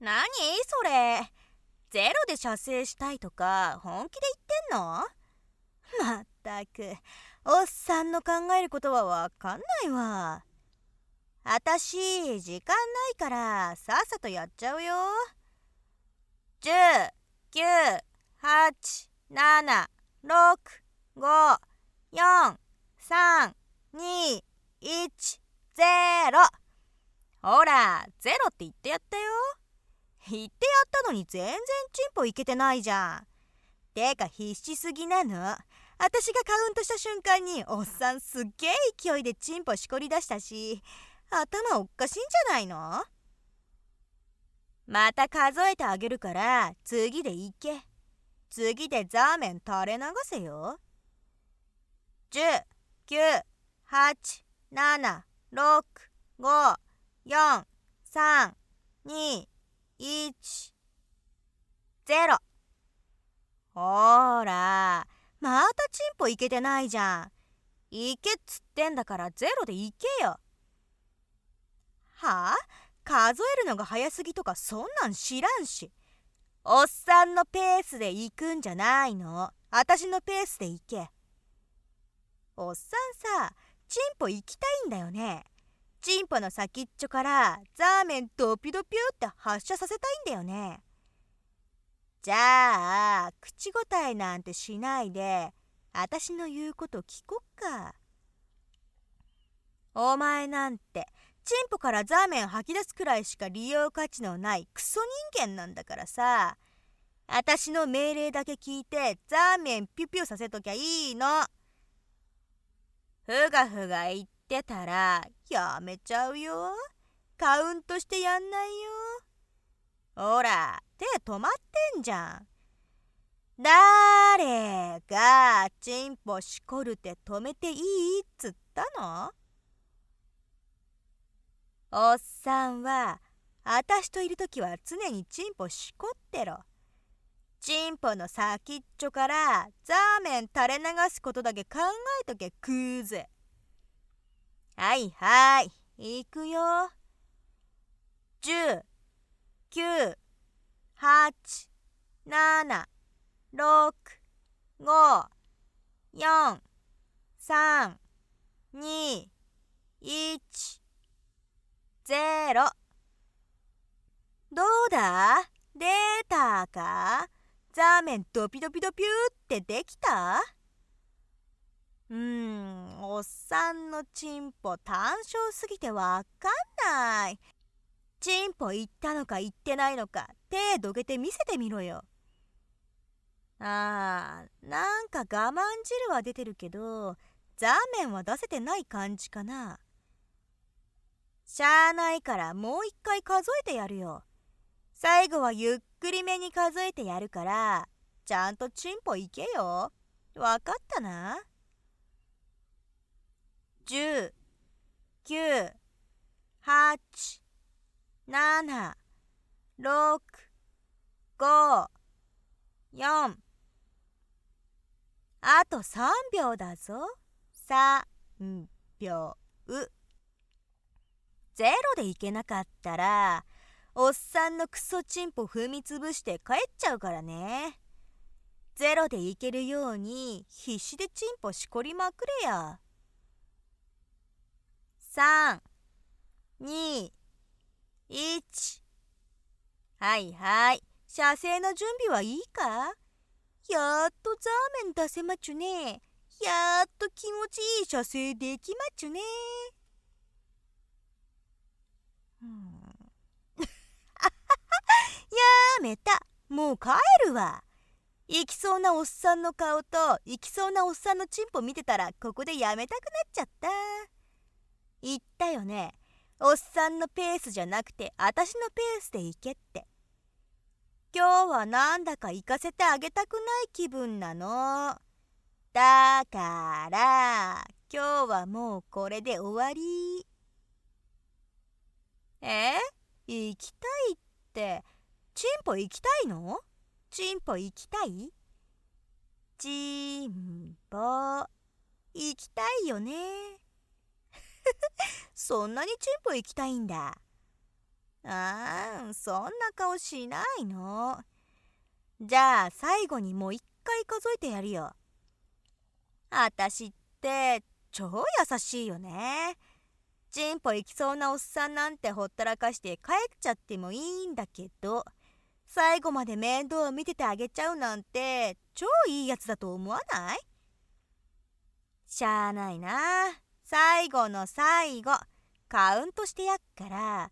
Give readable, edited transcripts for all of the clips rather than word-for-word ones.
何それ。ゼロで射精したいとか本気で言ってんの？まったく、おっさんの考えることはわかんないわ。あたし、時間ないからさっさとやっちゃうよ。10、9、8、7、6、5、4、3、2、1、0。ほら、ゼロって言ってやったよ。言ってやったのに全然チンポいけてないじゃん。てか必死すぎなの。私がカウントした瞬間におっさんすっげえ勢いでチンポしこり出したし、頭おっかしいんじゃないの？また数えてあげるから次でいけ。次でザーメン垂れ流せよ。10、9、8、7、6、5、4、3、2、1、0。ほーら、またチンポいけてないじゃん。いけっつってんだからゼロでいけよ。はあ？数えるのが早すぎとかそんなん知らんし。おっさんのペースで行くんじゃないの。私のペースで行け。おっさんさ、チンポ行きたいんだよね。チンポの先っちょからザーメンドピドピュって発射させたいんだよね。じゃあ、口答えなんてしないで、私の言うこと聞こっか。お前なんて、チンポからザーメン吐き出すくらいしか利用価値のないクソ人間なんだからさ。私の命令だけ聞いてザーメンピュピュさせときゃいいの。ふがふが言ってたらやめちゃうよ。カウントしてやんないよ。ほら、手止まってんじゃん。誰がチンポしこるて止めていいっつったの？おっさんはあたしといるときは常にチンポしこってろ。チンポの先っちょからザーメン垂れ流すことだけ考えとけクーズ。はいはい、いくよ。10、9、8、7、6、5、4、3、2、1、0。どうだ？出たか？ザーメンドピドピドピューってできた？おっさんのチンポ単調すぎてわかんない。チンポ言ったのか言ってないのか手どけて見せてみろよ。なんか我慢汁は出てるけど、ザーメンは出せてない感じかな。しゃあないからもう一回数えてやるよ。最後はゆっくりめに数えてやるから、ちゃんとチンポいけよ。わかったな。10、9、8、7、6、5、4。あと3秒だぞ。3秒。ゼロでいけなかったら、おっさんのクソチンポ踏みつぶして帰っちゃうからね。ゼロでいけるように必死でチンポしこりまくれや。3、2、1。はいはい。射精の準備はいいか？やっとザーメン出せまちゅね。やっと気持ちいい射精できまちゅね。やめた。もう帰るわ。行きそうなおっさんの顔と行きそうなおっさんのチンポ見てたらここでやめたくなっちゃった。言ったよね。おっさんのペースじゃなくて私のペースで行けって。今日はなんだか行かせてあげたくない気分なの。だから今日はもうこれで終わり。え？行きたいって、チンポ行きたいの？チンポ行きたい？チンポ行きたいよね。そんなにチンポ行きたいんだ。 そんな顔しないの。じゃあ最後にもう一回数えてやるよ。あたしって超優しいよね。チンポ行きそうなおっさんなんてほったらかして帰っちゃってもいいんだけど、最後まで面倒を見ててあげちゃうなんて超いいやつだと思わない？しゃあないな。最後の最後カウントしてやっから、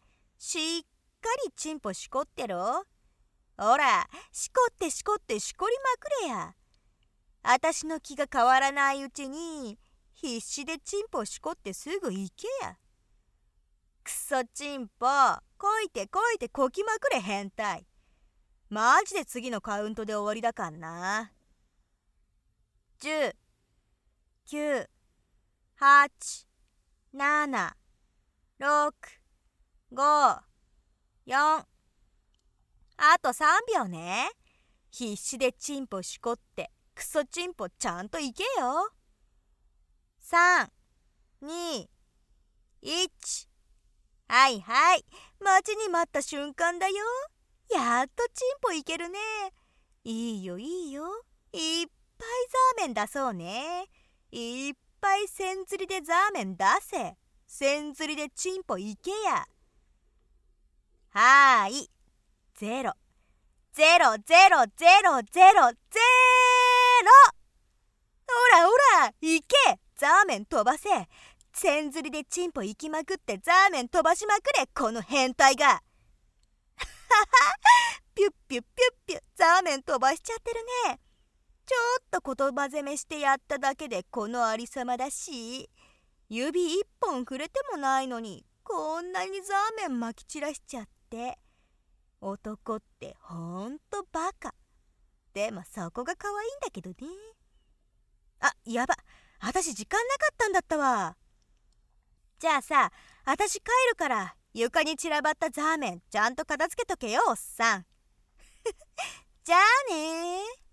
しっかりチンポしこってろ。ほら、しこってしこってしこりまくれや。あたしの気が変わらないうちに必死でチンポしこってすぐ行けや。くそチンポ、こいてこいてこきまくれ変態。マジで次のカウントで終わりだかんな。10、9、8、7、6、5、4。あと3秒ね。必死でチンポしこってクソチンポちゃんといけよ。3、2、1。はいはい、待ちに待った瞬間だよ。やっとチンポいけるね。いいよいいよ。いっぱいザーメン出そうね。いっぱい千釣りでザーメン出せ。千釣りでチンポいけや。はーい。ゼロ。ゼロゼロゼロゼロゼロ。ほらほら、いけ。ザーメン飛ばせ。千釣りでチンポ行きまくってザーメン飛ばしまくれ、この変態が。ははピュッピュッピュッピュッ、ザーメン飛ばしちゃってるね。ちょっと言葉攻めしてやっただけでこのありさまだし、指一本触れてもないのにこんなにザーメンまき散らしちゃって。男ってほんとバカ。でもそこが可愛いんだけどね。あ、やば、私時間なかったんだったわ。じゃあさ、私帰るから床に散らばったザーメンちゃんと片付けとけよ、おっさん。じゃあねー。